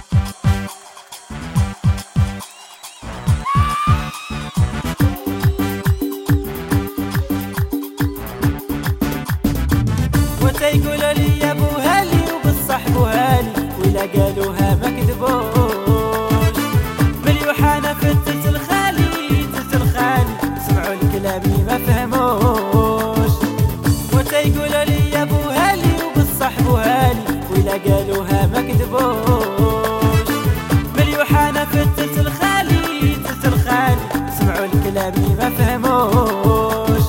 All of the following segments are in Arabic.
وتيقولوا لي يا بو هالي وبالصح بو هالي، ولا قالوها ما كذبوش. باليوحنا في التلت الخالي تلت الخالي، سمعوا الكلامي ما فهموش. وتيقولوا لي يا بو هالي وبالصح بو هالي، ولا قالوها ما كذبوش. باليوحنا في التلت الخالي تلت الخالي، سمعوا الكلامي ما فهموش.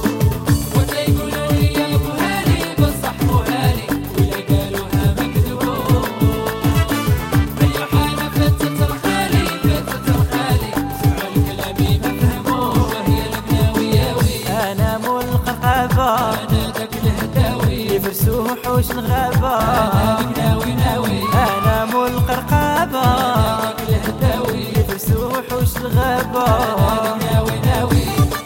أنا ذاك الهداوي يفرسوا وحوش الغابة، أنا ناوي ناوي أنا مول القرقابة، أنا ذاك الهداوي يفرسوا وحوش الغابة، أنا ناوي ناوي.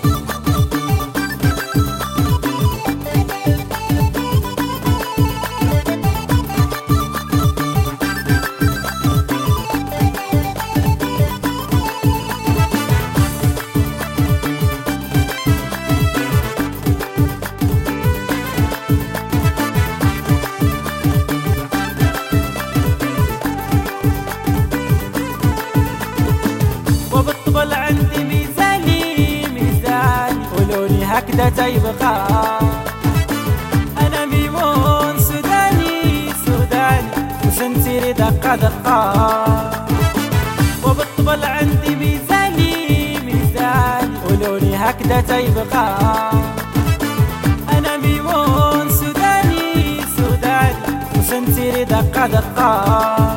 وبالطبل عندي ميزاني ميزاني، ولوني هكذا تيبقى. أنا ميمون سوداني سوداني، وسنتيري دقة دقة. وبالطبل عندي ميزاني ميزاني، ولوني هكذا تيبقى. أنا ميمون سوداني سوداني، وسنتيري دقة دقة.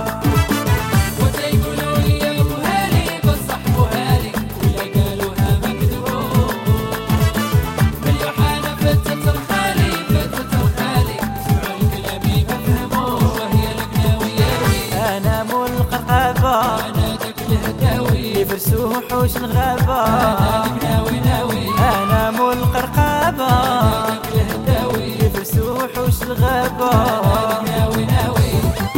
أنا ذاك الهداوي يفرسوا وحوش الغابة، أنا ناوي ناوي أنا مول القرقابة، أنا ذاك الهداوي يفرسوا وحوش الغابة، أنا ناوي ناوي.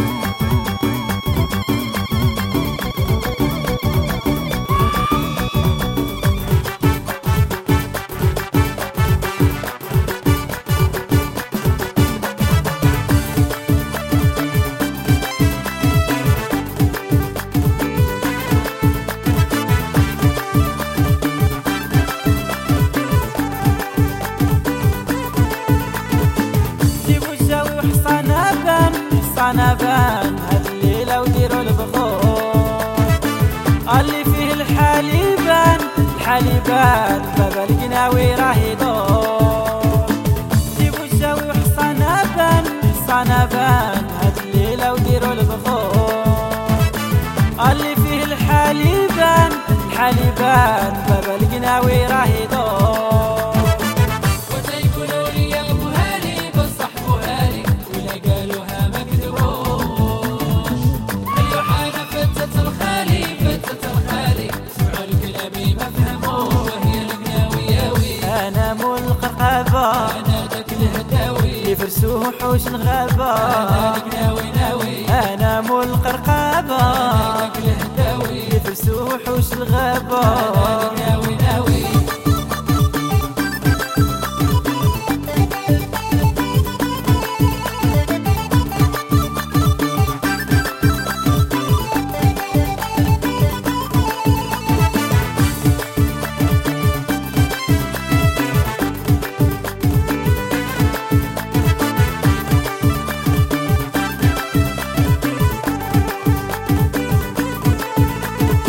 صنبان هاد الليلة وديروا البخور، اللي فيه الحليبان الحليبان، بابا القناوي راه يدور. جيبوا الجاوي وحصنبان صنبان هاد الليلة وديروا البخور، اللي فيه الحليبان الحليبان، بابا القناوي راه يدور. أنا ذاك الهداوي يفرسوا وحوش الغابة، أنا ناوي ناوي أنا مول القرقابة، أنا ذاك الهداوي يفرسوا وحوش الغابة، أنا ناوي ناوي.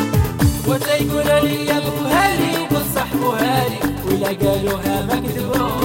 وتيقولوا لي يا بو هالي وبالصح بو هالي، ولا قالوها ما كذبوش.